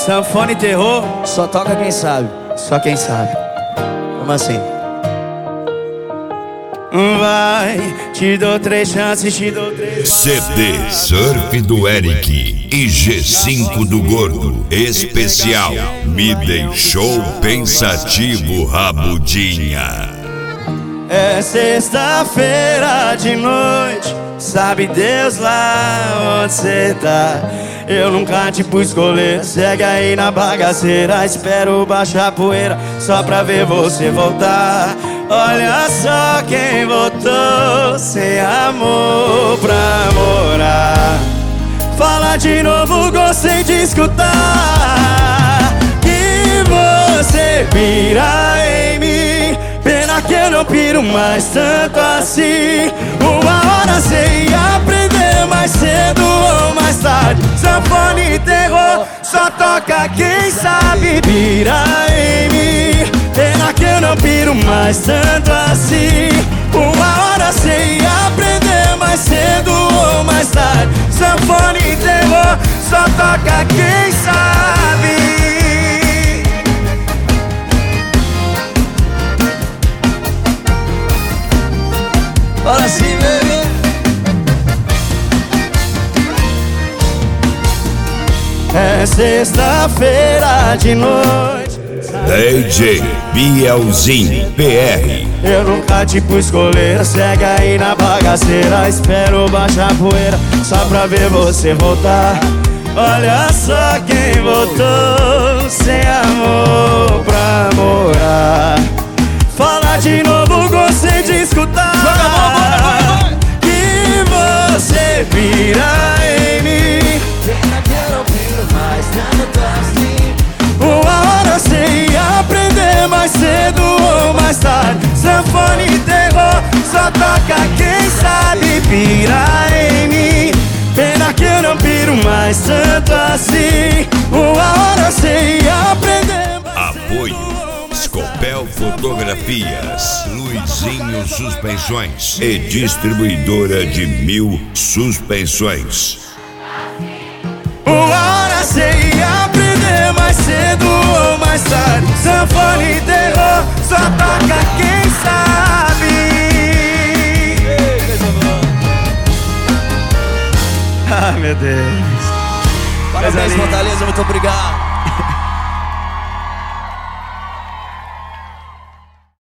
Sanfona e terror, só toca quem sabe. só quem sabe. Como assim? Vai, te dou 3 chances, te dou 3. CD Surf do Eric e G5 do Gordo. Especial Me Deixou Pensativo, Rabudinha. É sexta-feira de noite, sabe Deus lá onde cê tá. Eu nunca te pus escolher, segue aí na bagaceira. Espero baixar a poeira só pra ver você voltar. Olha só quem voltou sem amor pra morar. Fala de novo, gostei de escutar que você pira em mim. Pena que eu não piro mais tanto assim. Uma hora cê ia aprender mais cedo ou mais tarde. Sanfona e terror, só toca quem sabe. Pira em mim. Pena que eu não piro mais tanto assim. Uma hora cê ia aprender mais cedo ou mais tarde. Sanfona e terror, só toca quem sabe. Fala assim, baby. É sexta-feira de noite, DJ Bielzinho PR. eu nunca te pus escolher, segue aí na bagaceira. Espero baixar a poeira só pra ver você voltar. Olha só quem voltou sem amor pra morar. Fala de novo, gostei de escutar que você pira em mim. Pena que eu não piro mais tanto assim. Uma hora cê ia aprender mais cedo ou mais tarde. Sanfona e terror, só toca quem sabe. Pira em mim. Pena que eu não piro mais tanto assim. Uma hora cê ia aprender mais Apoio cedo. Scopel Fotografias, Luizinho Suspensões e Distribuidora de 1000 Suspensões. Uma hora cê ia aprender mais cedo ou mais tarde. Sanfona e terror, só toca quem sabe. Ai, meu Deus. Parabéns, Coisa linda. Fortaleza, muito obrigado.